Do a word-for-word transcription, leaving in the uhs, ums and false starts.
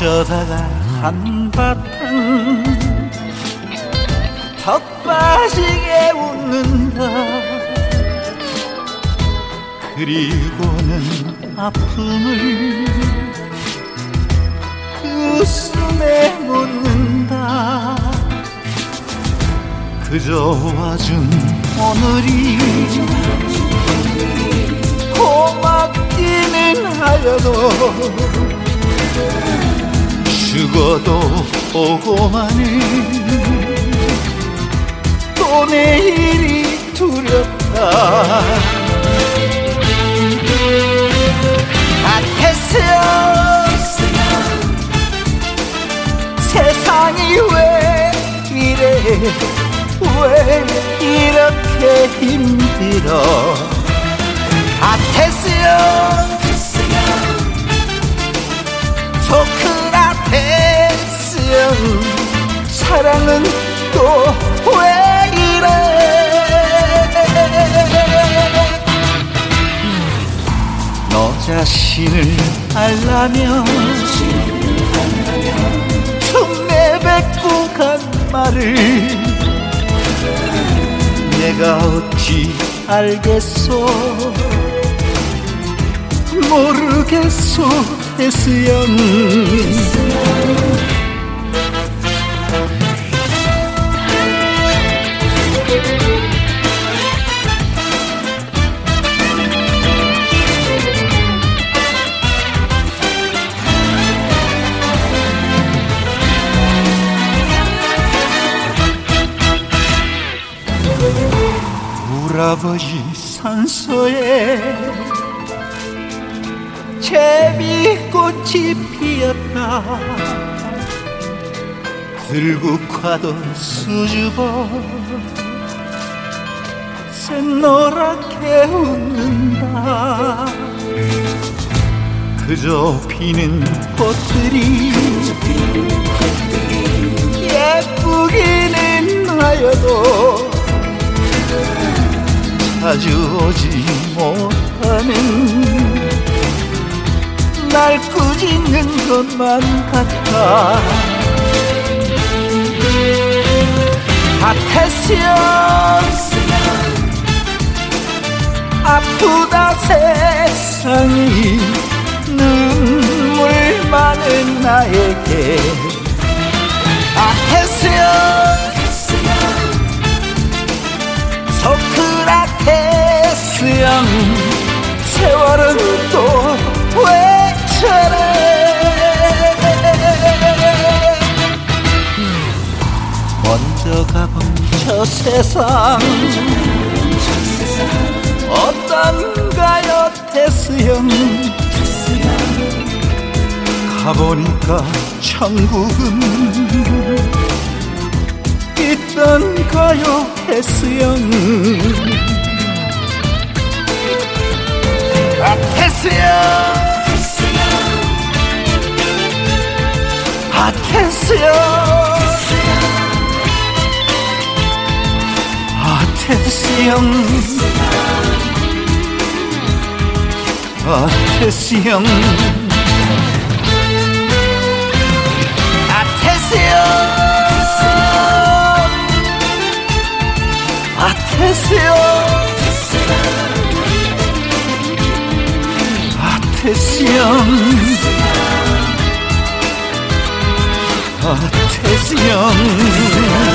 어쩌다가 한바탕 턱 빠지게 웃는다. 그리고는 아픔을 그 웃음에 묻는다. 그저 와준 오늘이 고맙기는 하여도 죽어도 오고마는 또 내일이 두렵다. 같았어요. 세상이 왜 이래, 왜 이렇게 힘들어. 같았어요. 소크라테스요. 사랑은 또 왜 이래. 너 자신을 알라면 좀 내뱉고 간 말을 내가 어찌 알겠소. 모르겠소 테스형. 울아버지 산소에 제비꽃이 피었다. 들국화도 수줍어 샛노랗게 웃는다. 그저 피는 꽃들이 예쁘기는 하여도 자주 오지 못하는 날 꾸짖는 것만 같아. 같았어요. 아프다 세상이 눈물 많은 나에게. 같았어요. 소크라테스형. 세월은 또 왜 저래. 먼저 가본 저 세상 어떤가요 테스형. 가보니까 천국은 있던가요 테스형. 아 테스형. 아 테스형. 아 테스형. 아 테스형. 아 테스형. 아 테스형. 아 테스형. 아 테스형.